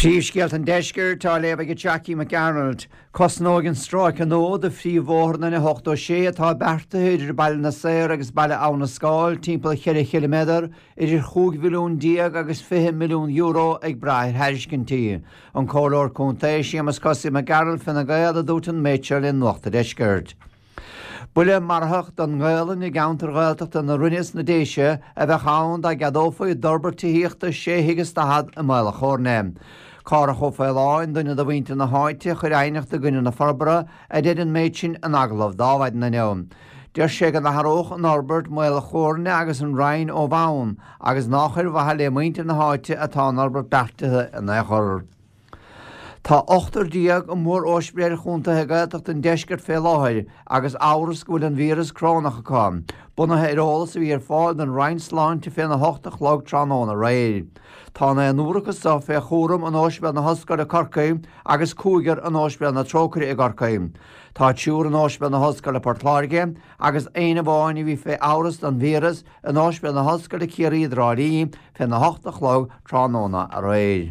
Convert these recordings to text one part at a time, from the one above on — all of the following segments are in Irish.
Príomhscéalt an deisceir tá léamh go Jackie McArnold, cosnóg an stráic an nó de phríomhmhórna na 86 atá berta idir baile na séir agus baile ann na scáil timpeall 4 km idir 5 milliún díag agus 20 milliún euro ag braithir heiriscintí. An cóláir cúntaéis séamas cosí McArnold fanna gael a dútan métear in nuachta deiscirt. Bula marthach don ngailen I gaantar gailteach na runas na déise a bheith chaun a gadófa I dorbartííochta séhigus tahad a mála chórnéim. Cara chofaáin duine do bhainte na háite chuir ainicht a gine na farbara a déan méid sin an aglah dáhaid na neom. Deir sé an nathróch an Norbert mála chórne agus an Ryan ó bhain agus nachir bhathe le muinte na háite atá Norbert bertathe in échor. Tá 8 díag an mór ósbréir chuntathe gailteach an deisceart fé láthir agus áras go bhfuil an víras cránach aá. Bunathe irálas a bhí ar fáil an Ryan sláinte fé na 8 chlog tránóna réir. Tá na nuachas sa fé chóram an ósbeil na hoscar a Corcaim agus cúigar an ósbeil na trócaí i Corcaim. Tá túr an ósbeil na hoscar a Portláirge agus aine bháin bhí fé áras an víras an ósbeil na hoscar a Ciarí Drádaí fé na 8 chlog tránóna a réir.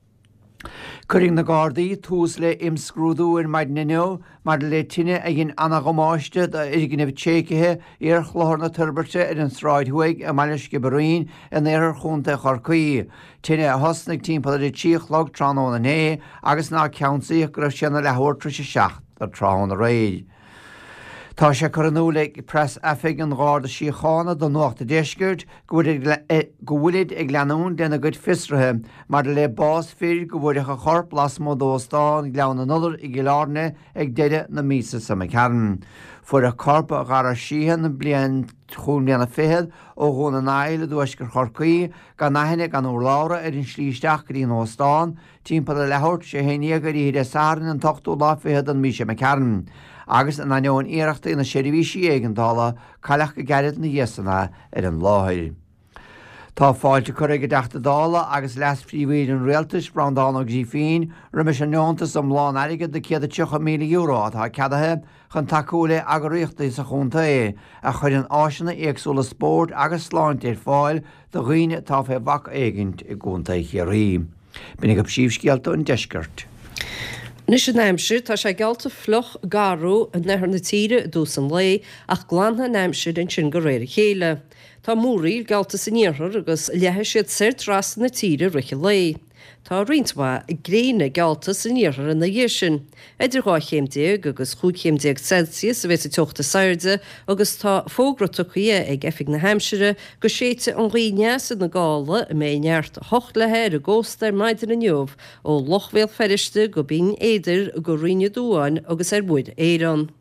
Curing na Gardaí tús le imscrúdú in maid nineo, mar le tine a gin anna gomáiste a gin tchécithe ar chlór na turberte ar an sráid huig a mailis go barín in éar chunta Chorcaí. Tine a hosnig timppla i tíochlog tránóna né agus ná ceansaí gur sinna lethúirtra sé 6 ar trán a réid. Tá sé chuanú le press effig an gáda síochána don nuachta deiscirt go bhfuilid ag leanún denna go fisrathe, mar le bás fir go bhfuideach a chorp las módóstáin gleanna nular I gilárne ag deide na mísa sa cean. Fuair a corpa a gar síhan na blian chun leanna féhead ó gúna náile dúis gur Chorcaí gan nahinnig an úlára ar an slíisteach go dtíon óstáin, timppla lethúirt sé héine gur iad sáran an tochtú lá féhead an míse cean. Agus an aneoin éireachta ina séirhísí éigendála caileach go gaiad na dhéasanna ar an láthir. Tá fáilte chur go deachta dála agus leas príomhíad an réaltas brandána gí féin rimis an neontas am lán aige de 130 milliún euro atá ceadathe chun takeúla agaríochta sa chunta a chuir an áisina éagsúla spórt agus sláint ar fáil do riine tá fé bhac éigent I gúnta chiarí. Bínig go síomhscéalta an deiscirt. Nis an Neimsir tá sé gealta floch garú an nethar na tíre dús an lé ach glanna Neimsir an sin go réir chéile. Tá múraí gealta san níorthar agus lethe siad séir ras na tíre riche lé. Tá rintha gréine gealta san níorthar an na dhé sin. Idir 8 agus 5 Celsius a bheits tuachta sairde agus tá fógrataí ag effig na Heimsire go séite an riine san na gála a mé neart 8 lethe a ggóstar maidir an neomh ó lochhfuil feriste go bín éidir go riine dúáin agus buid éan.